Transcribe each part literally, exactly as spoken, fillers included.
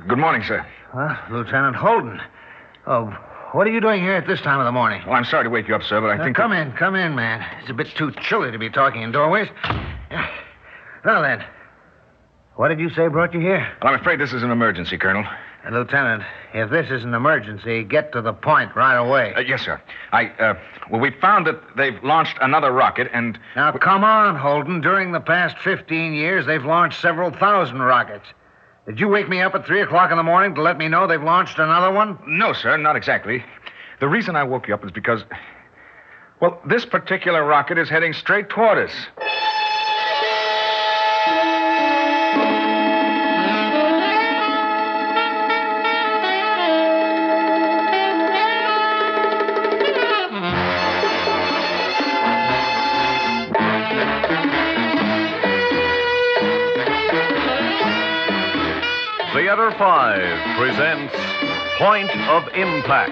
good morning, sir. Huh? Lieutenant Holden. Oh, what are you doing here at this time of the morning? Well, I'm sorry to wake you up, sir, but I Uh, think... come that... in, come in, man. It's a bit too chilly to be talking in doorways. Now then, what did you say brought you here? Well, I'm afraid this is an emergency, Colonel. Uh, Lieutenant, if this is an emergency, get to the point right away. Uh, yes, sir. I, uh, well, we found that they've launched another rocket, and... Now, come on, Holden. During the past fifteen years, they've launched several thousand rockets. Did you wake me up at three o'clock in the morning to let me know they've launched another one? No, sir, not exactly. The reason I woke you up is because, well, this particular rocket is heading straight toward us. Theater five presents Point of Impact.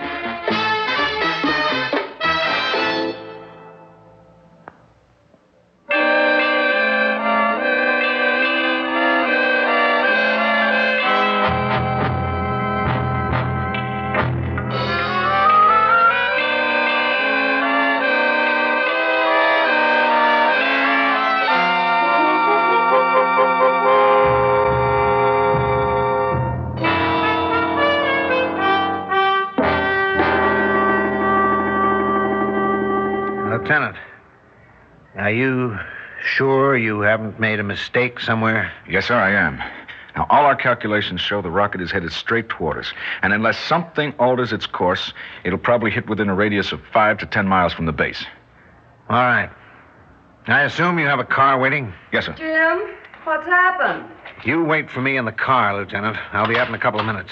Lieutenant, are you sure you haven't made a mistake somewhere? Yes, sir, I am. Now, all our calculations show the rocket is headed straight toward us. And unless something alters its course, it'll probably hit within a radius of five to ten miles from the base. All right. I assume you have a car waiting? Yes, sir. Jim, what's happened? You wait for me in the car, Lieutenant. I'll be out in a couple of minutes.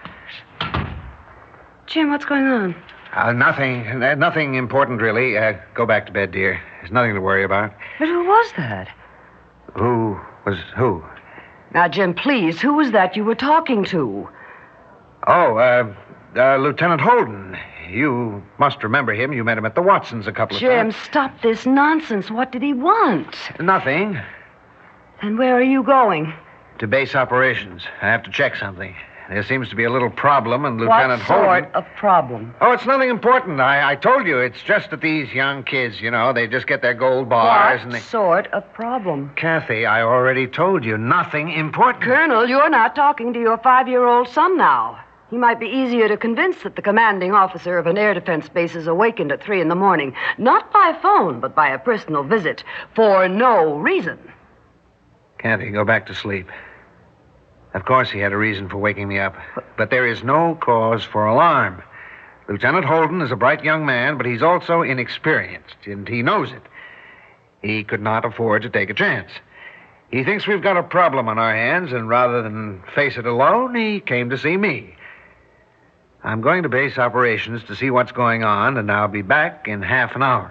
Jim, what's going on? Uh, nothing. Uh, nothing important, really. Uh, go back to bed, dear. There's nothing to worry about. But who was that? Who was who? Now, Jim, please, who was that you were talking to? Oh, uh, uh, Lieutenant Holden. You must remember him. You met him at the Watsons a couple of Jim, times. stop this nonsense. What did he want? Nothing. And where are you going? To base operations. I have to check something. There seems to be a little problem, and Lieutenant What sort Holden... of problem? Oh, it's nothing important. I, I told you. It's just that these young kids, you know, they just get their gold bars What and they... sort of problem? Kathy, I already told you. Nothing important. Colonel, you're not talking to your five-year-old son now. He might be easier to convince that the commanding officer of an air defense base is awakened at three in the morning, not by phone, but by a personal visit, for no reason. Kathy, go back to sleep. Of course he had a reason for waking me up, but there is no cause for alarm. Lieutenant Holden is a bright young man, but he's also inexperienced, and he knows it. He could not afford to take a chance. He thinks we've got a problem on our hands, and rather than face it alone, he came to see me. I'm going to base operations to see what's going on, and I'll be back in half an hour.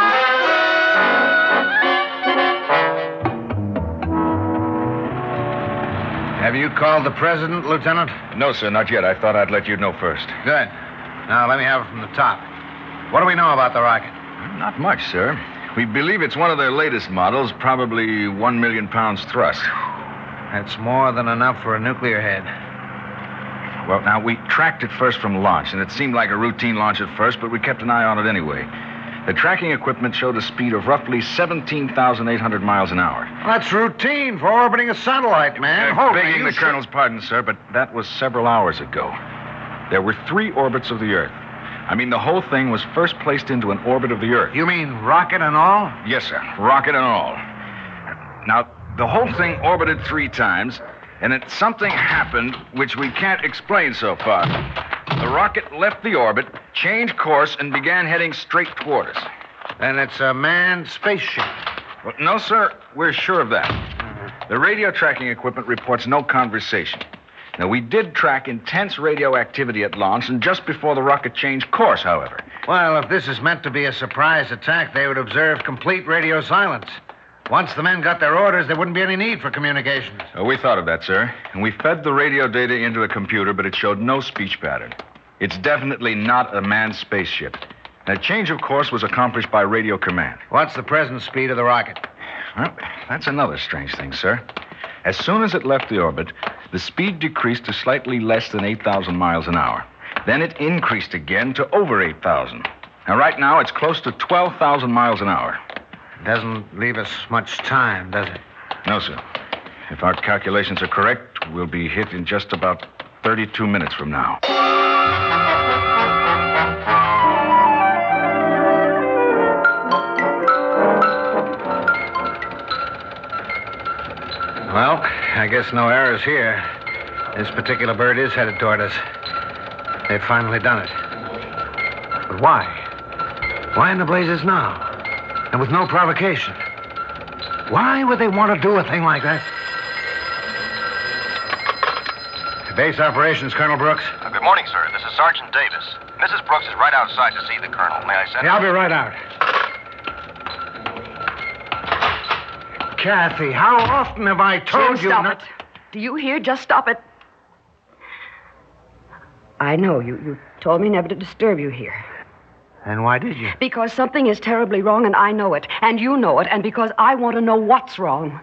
Have you called the president, Lieutenant? No, sir, not yet. I thought I'd let you know first. Good. Now, let me have it from the top. What do we know about the rocket? Not much, sir. We believe it's one of their latest models, probably one million pounds thrust. That's more than enough for a nuclear head. Well, now, we tracked it first from launch, and it seemed like a routine launch at first, but we kept an eye on it anyway. The tracking equipment showed a speed of roughly seventeen thousand eight hundred miles an hour. That's routine for orbiting a satellite, man. Uh, Hold me, begging you the should- colonel's pardon, sir, but that was several hours ago. There were three orbits of the Earth. I mean, the whole thing was first placed into an orbit of the Earth. You mean rocket and all? Yes, sir. Rocket and all. Now, the whole thing orbited three times, and then something happened which we can't explain so far. The rocket left the orbit, changed course, and began heading straight toward us. Then it's a manned spaceship. Well, no, sir. We're sure of that. The radio tracking equipment reports no conversation. Now, we did track intense radioactivity at launch and just before the rocket changed course, however. Well, if this is meant to be a surprise attack, they would observe complete radio silence. Once the men got their orders, there wouldn't be any need for communications. Oh, we thought of that, sir. And we fed the radio data into a computer, but it showed no speech pattern. It's definitely not a manned spaceship. That change of course was accomplished by radio command. What's the present speed of the rocket? Well, that's another strange thing, sir. As soon as it left the orbit, the speed decreased to slightly less than eight thousand miles an hour. Then it increased again to over eight thousand. Now, right now, it's close to twelve thousand miles an hour. Doesn't leave us much time, does it? No, sir. If our calculations are correct, we'll be hit in just about thirty-two minutes from now. Well, I guess no errors here. This particular bird is headed toward us. They've finally done it. But why? Why in the blazes now? And with no provocation? Why would they want to do a thing like that? Base operations, Colonel Brooks. Uh, good morning, sir. This is Sergeant Davis. Missus Brooks is right outside to see the colonel. May I send Yeah, I'll her? be right out. Kathy, how often have I told Jim, you stop not... it. Do you hear? Just stop it. I know. You, you told me never to disturb you here. And why did you? Because something is terribly wrong, and I know it. And you know it. And because I want to know what's wrong.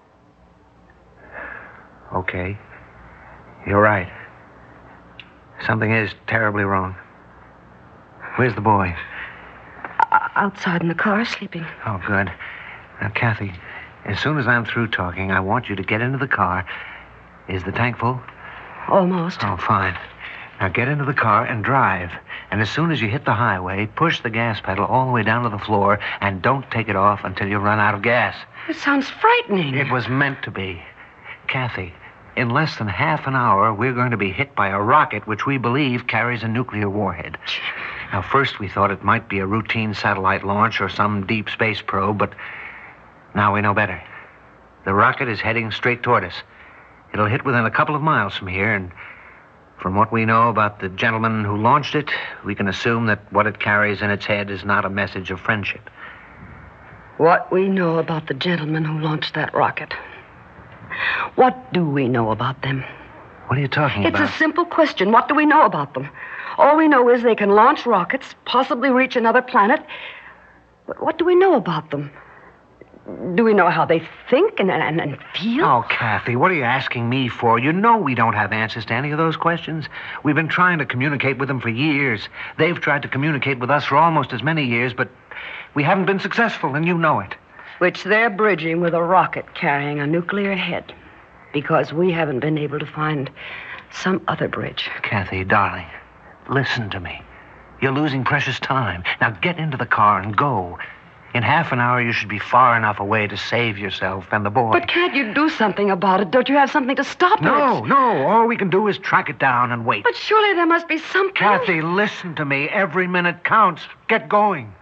Okay. You're right. Something is terribly wrong. Where's the boy? O- outside in the car, sleeping. Oh, good. Now, Kathy, as soon as I'm through talking, I want you to get into the car. Is the tank full? Almost. Oh, fine. Now get into the car and drive. And as soon as you hit the highway, push the gas pedal all the way down to the floor and don't take it off until you run out of gas. It sounds frightening. It was meant to be. Kathy, in less than half an hour, we're going to be hit by a rocket which we believe carries a nuclear warhead. Now, first we thought it might be a routine satellite launch or some deep space probe, but now we know better. The rocket is heading straight toward us. It'll hit within a couple of miles from here, and from what we know about the gentleman who launched it, we can assume that what it carries in its head is not a message of friendship. What we know about the gentleman who launched that rocket. What do we know about them? What are you talking It's about? a simple question. What do we know about them? All we know is they can launch rockets, possibly reach another planet. But what do we know about them? Do we know how they think and, and, and feel? Oh, Kathy, what are you asking me for? You know we don't have answers to any of those questions. We've been trying to communicate with them for years. They've tried to communicate with us for almost as many years, but we haven't been successful, and you know it. Which they're bridging with a rocket carrying a nuclear head. Because we haven't been able to find some other bridge. Kathy, darling, listen to me. You're losing precious time. Now get into the car and go. In half an hour, you should be far enough away to save yourself and the boy. But can't you do something about it? Don't you have something to stop it? No, no. All we can do is track it down and wait. But surely there must be something. Kathy, listen to me. Every minute counts. Get going.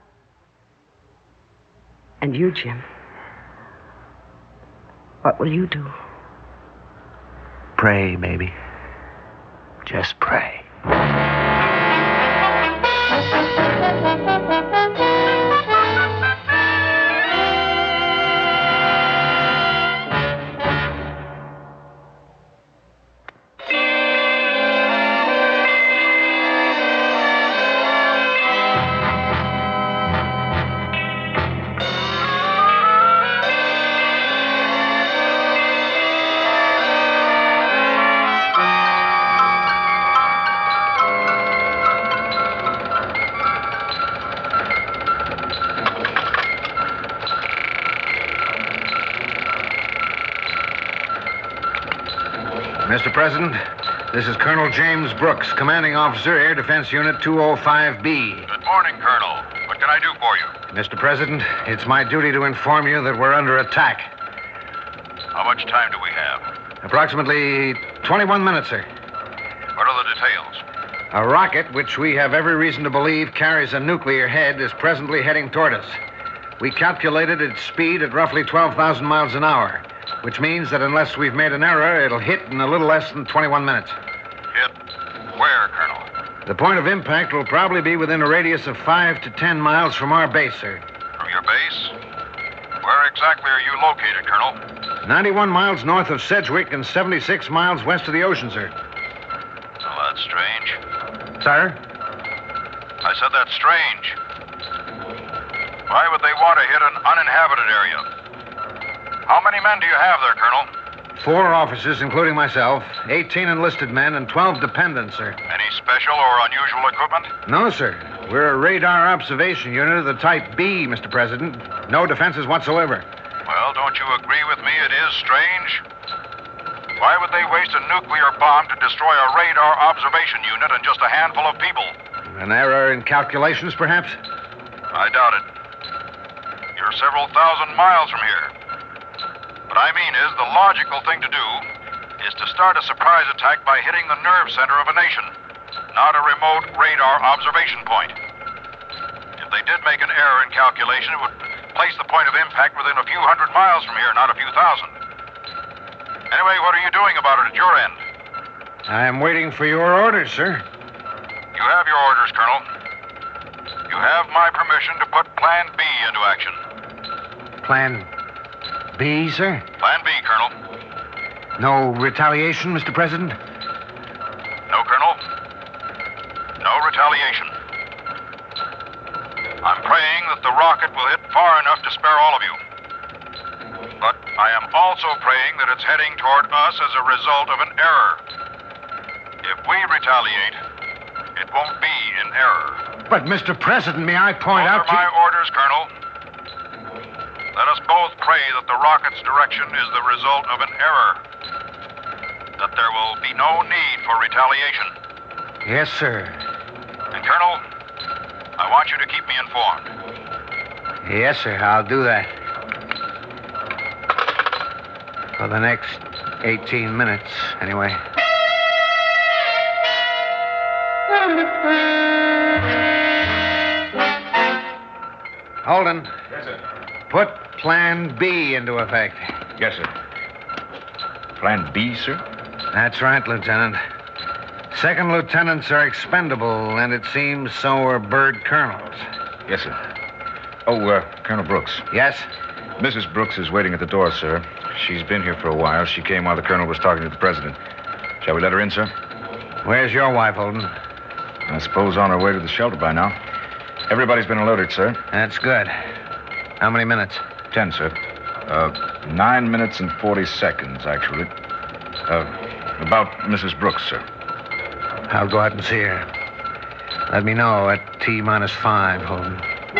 And you, Jim? What will you do? Pray, maybe. Just pray. Mister President, this is Colonel James Brooks, Commanding Officer, Air Defense Unit two oh five B. Good morning, Colonel. What can I do for you? Mister President, it's my duty to inform you that we're under attack. How much time do we have? Approximately twenty-one minutes, sir. What are the details? A rocket, which we have every reason to believe carries a nuclear head, is presently heading toward us. We calculated its speed at roughly twelve thousand miles an hour, which means that unless we've made an error, it'll hit in a little less than twenty-one minutes. Hit where, Colonel? The point of impact will probably be within a radius of five to ten miles from our base, sir. From your base? Where exactly are you located, Colonel? ninety-one miles north of Sedgwick and seventy-six miles west of the ocean, sir. Well, that's strange. Sir? I said that's strange. Why would they want to hit an uninhabited area? How many men do you have there, Colonel? Four officers, including myself, eighteen enlisted men, and twelve dependents, sir. Any special or unusual equipment? No, sir. We're a radar observation unit of the type B, Mister President. No defenses whatsoever. Well, don't you agree with me it is strange? Why would they waste a nuclear bomb to destroy a radar observation unit and just a handful of people? An error in calculations, perhaps? I doubt it. You're several thousand miles from here. What I mean is, the logical thing to do is to start a surprise attack by hitting the nerve center of a nation, not a remote radar observation point. If they did make an error in calculation, it would place the point of impact within a few hundred miles from here, not a few thousand. Anyway, what are you doing about it at your end? I am waiting for your orders, sir. You have your orders, Colonel. You have my permission to put Plan B into action. Plan B, sir? Plan B, Colonel. No retaliation, Mister President? No, Colonel. No retaliation. I'm praying that the rocket will hit far enough to spare all of you. But I am also praying that it's heading toward us as a result of an error. If we retaliate, it won't be in error. But, Mister President, may I point Those out are my orders, Colonel. Let us both pray that the rocket's direction is the result of an error. That there will be no need for retaliation. Yes, sir. And, Colonel, I want you to keep me informed. Yes, sir, I'll do that. For the next eighteen minutes, anyway. Holden. Yes, sir. Put Plan B into effect. Yes, sir. Plan B, sir? That's right, Lieutenant. Second lieutenants are expendable, and it seems so are bird colonels. Yes, sir. Oh, uh, Colonel Brooks. Yes? Missus Brooks is waiting at the door, sir. She's been here for a while. She came while the colonel was talking to the president. Shall we let her in, sir? Where's your wife, Holden? I suppose on her way to the shelter by now. Everybody's been alerted, sir. That's good. How many minutes? Ten, sir. Uh, nine minutes and forty seconds, actually. Uh, about Missus Brooks, sir. I'll go out and see her. Let me know at T minus five, Holden.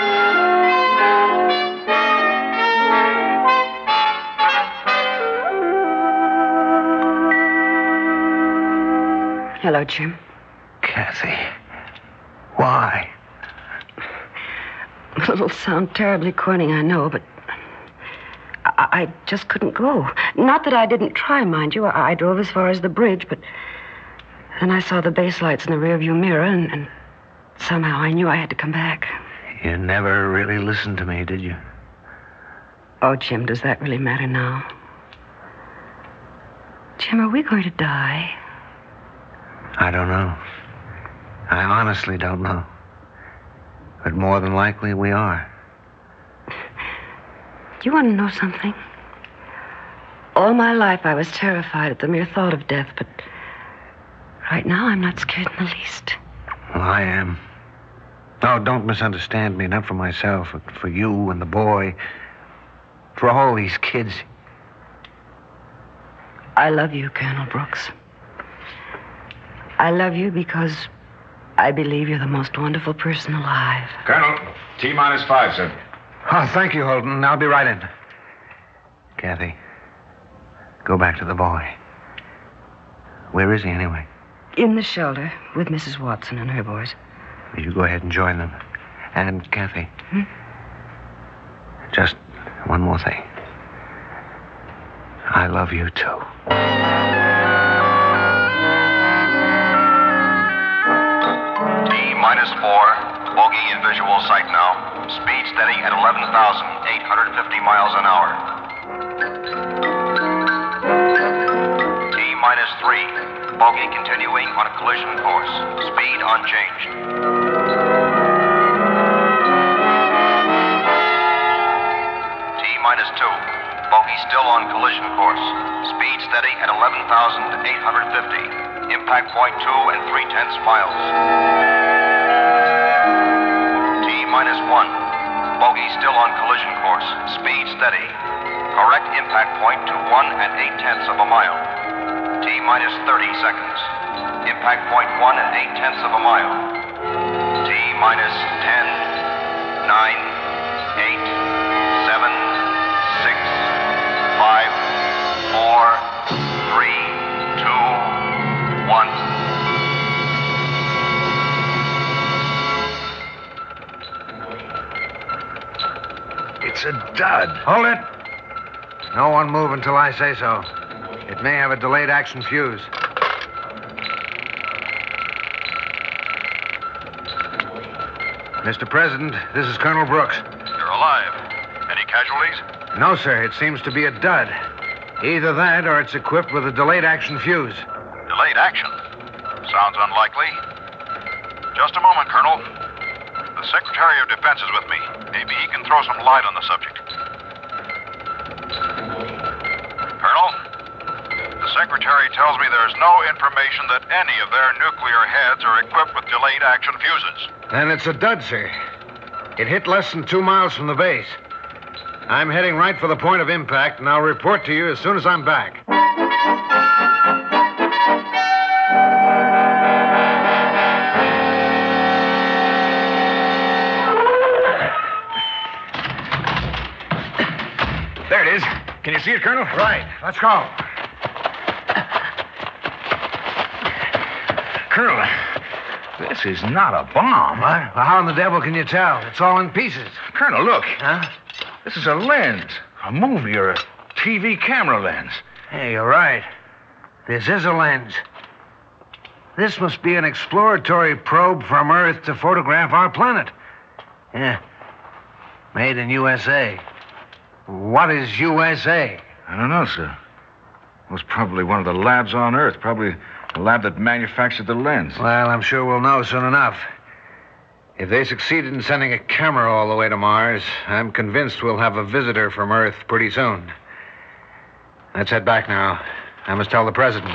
Hello, Jim. Kathy. Why? It'll sound terribly corny, I know, but I, I just couldn't go. Not that I didn't try, mind you. I, I drove as far as the bridge, but then I saw the base lights in the rearview mirror, and, and somehow I knew I had to come back. You never really listened to me, did you? Oh, Jim, does that really matter now? Jim, are we going to die? I don't know. I honestly don't know. But more than likely, we are. You want to know something? All my life, I was terrified at the mere thought of death, but right now, I'm not scared in the least. Well, I am. Oh, don't misunderstand me. Not for myself, but for you and the boy. For all these kids. I love you, Colonel Brooks. I love you because I believe you're the most wonderful person alive. Colonel, T minus five, sir. Oh, thank you, Holden. I'll be right in. Kathy, go back to the boy. Where is he, anyway? In the shelter with Missus Watson and her boys. You go ahead and join them. And, Kathy, Hmm? just one more thing. I love you, too. Minus four, bogey in visual sight now. Speed steady at eleven thousand eight hundred fifty miles an hour. T minus three, bogey continuing on a collision course. Speed unchanged. T minus two, bogey still on collision course. Speed steady at eleven thousand eight hundred fifty. Impact point two and three tenths miles. T minus one. Bogey still on collision course. Speed steady. Correct impact point to one and eight tenths of a mile. T minus thirty seconds. Impact point one and eight tenths of a mile. T minus ten, nine, eight, seven, six, five, four, three, two, one. It's a dud. Hold it. No one move until I say so. It may have a delayed action fuse. Mister President, this is Colonel Brooks. You're alive. Any casualties? No, sir. It seems to be a dud. Either that or it's equipped with a delayed action fuse. Delayed action? Sounds unlikely. Just a moment, Colonel. The Secretary of Defense is with me. Maybe he can throw some light on the subject. Colonel, the Secretary tells me there's no information that any of their nuclear heads are equipped with delayed action fuses. Then it's a dud, sir. It hit less than two miles from the base. I'm heading right for the point of impact, and I'll report to you as soon as I'm back. There it is. Can you see it, Colonel? Right. Let's go. Colonel, this is not a bomb. What? Well, how in the devil can you tell? It's all in pieces. Colonel, look. Huh? This is a lens. A movie or a T V camera lens. Hey, you're right. This is a lens. This must be an exploratory probe from Earth to photograph our planet. Yeah. Made in U S A. What is U S A? I don't know, sir. It was probably one of the labs on Earth. Probably the lab that manufactured the lens. Well, I'm sure we'll know soon enough. If they succeeded in sending a camera all the way to Mars, I'm convinced we'll have a visitor from Earth pretty soon. Let's head back now. I must tell the president.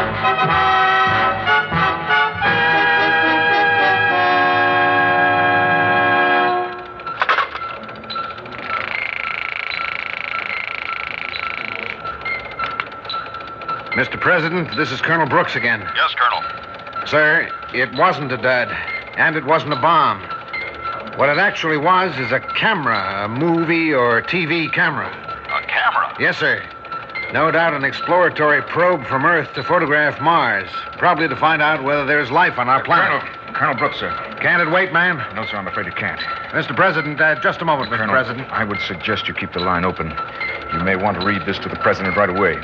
Mister President, this is Colonel Brooks again. Yes, Colonel. Sir, it wasn't a dud, and it wasn't a bomb. What it actually was is a camera, a movie or T V camera. A camera? Yes, sir. No doubt an exploratory probe from Earth to photograph Mars, probably to find out whether there's life on our planet. Colonel, Colonel Brooks, sir. Can't it wait, ma'am? No, sir, I'm afraid it can't. Mister President, uh, just a moment, Mister Colonel, President. I would suggest you keep the line open. You may want to read this to the president right away.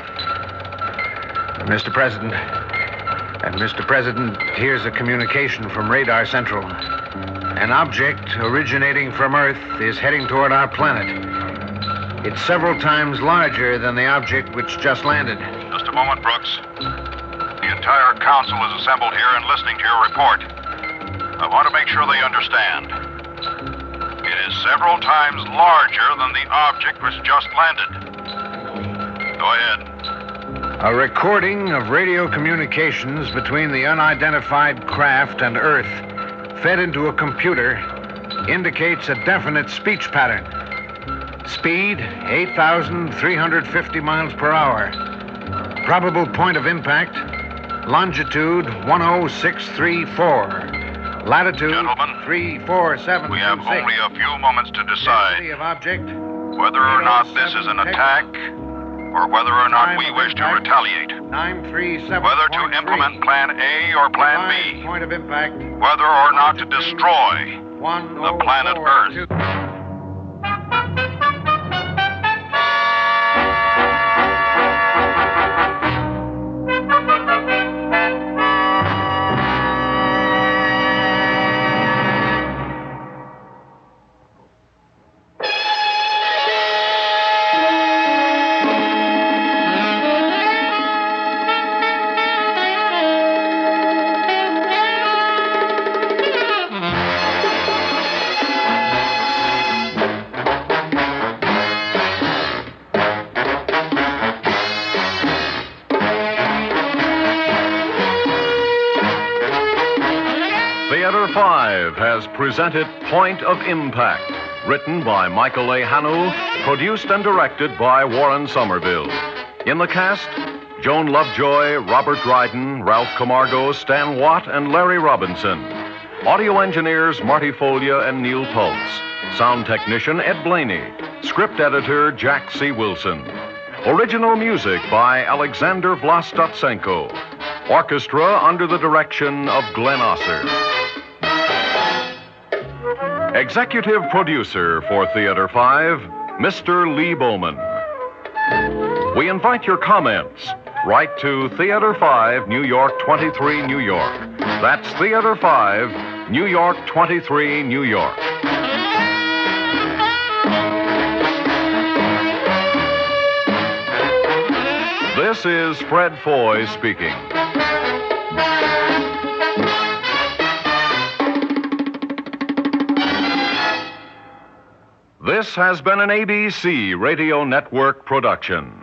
Mister President, and Mister President, here's a communication from Radar Central. An object originating from Earth is heading toward our planet. It's several times larger than the object which just landed. Just a moment, Brooks. The entire council is assembled here and listening to your report. I want to make sure they understand. It is several times larger than the object which just landed. Go ahead. A recording of radio communications between the unidentified craft and Earth, fed into a computer, indicates a definite speech pattern. Speed, eight thousand three hundred fifty miles per hour. Probable point of impact, longitude one oh six three four. Latitude, Gentlemen, three four seven. We have only a few moments to decide of object, whether or not this is an attack or whether or not we wish to retaliate. nine three seven. Whether to implement Plan A or Plan B. Point of impact. Whether or not to destroy the planet Earth. Theater five has presented Point of Impact, Written by Michael A. Hannu, produced and directed by Warren Somerville. In the cast, Joan Lovejoy, Robert Dryden, Ralph Camargo, Stan Watt, and Larry Robinson. Audio engineers Marty Folia and Neil Pultz. Sound technician Ed Blaney. Script editor Jack C. Wilson. Original music by Alexander Vlastotsenko. Orchestra under the direction of Glenn Osser. Executive producer for Theater five, Mister Lee Bowman. We invite your comments. Write to Theater five, New York twenty-three, New York. That's Theater five, New York twenty-three, New York. This is Fred Foy speaking. This has been an A B C Radio Network production.